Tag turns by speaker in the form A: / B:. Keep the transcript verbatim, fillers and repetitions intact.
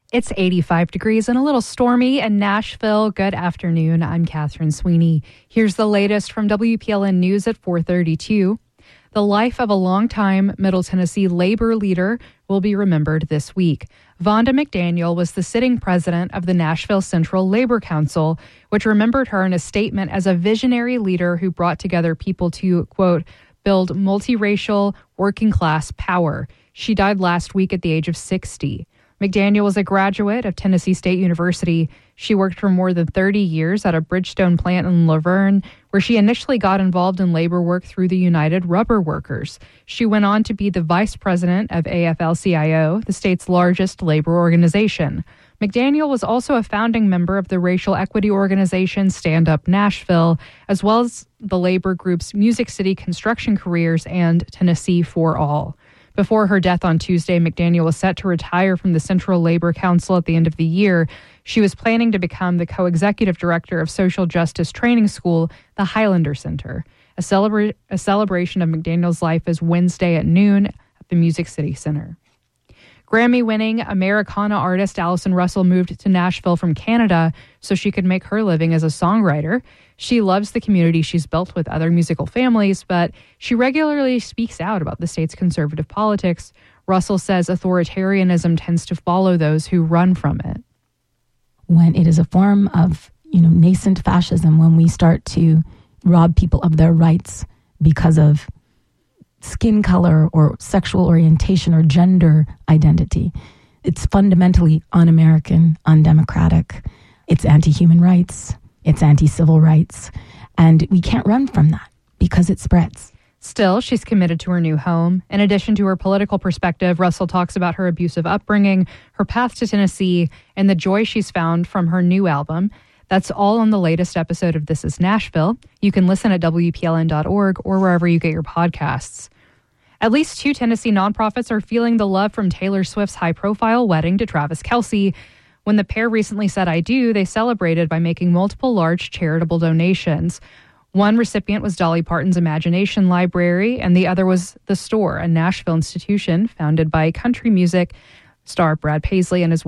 A: It's eighty-five degrees and a little stormy in Nashville. Good afternoon. I'm Catherine Sweeney. Here's the latest from W P L N News at four thirty-two. The life of a longtime Middle Tennessee labor leader will be remembered this week. Vonda McDaniel was the sitting president of the Nashville Central Labor Council, which remembered her in a statement as a visionary leader who brought together people to, quote, build multiracial, working-class power. She died last week at the age of sixty. McDaniel was a graduate of Tennessee State University. She worked for more than thirty years at a Bridgestone plant in Laverne, where she initially got involved in labor work through the United Rubber Workers. She went on to be the vice president of A F L C I O, the state's largest labor organization. McDaniel was also a founding member of the racial equity organization Stand Up Nashville, as well as the labor groups Music City Construction Careers and Tennessee for All. Before her death on Tuesday, McDaniel was set to retire from the Central Labor Council at the end of the year. She was planning to become the co-executive director of social justice training school, the Highlander Center. A, celebra- a celebration of McDaniel's life is Wednesday at noon at the Music City Center. Grammy-winning Americana artist Allison Russell moved to Nashville from Canada so she could make her living as a songwriter. She loves the community she's built with other musical families, but she regularly speaks out about the state's conservative politics. Russell says authoritarianism tends to follow those who run from it.
B: When it is a form of, you know, nascent fascism, when we start to rob people of their rights because of skin color or sexual orientation or gender identity, it's fundamentally un-American, undemocratic. It's anti-human rights. It's anti-civil rights. And we can't run from that because it spreads.
A: Still, she's committed to her new home. In addition to her political perspective, Russell talks about her abusive upbringing, her path to Tennessee, and the joy she's found from her new album. That's all on the latest episode of This Is Nashville. You can listen at W P L N dot org or wherever you get your podcasts. At least two Tennessee nonprofits are feeling the love from Taylor Swift's high-profile wedding to Travis Kelce. When the pair recently said I do, they celebrated by making multiple large charitable donations. One recipient was Dolly Parton's Imagination Library, and the other was The Store, a Nashville institution founded by country music star Brad Paisley and his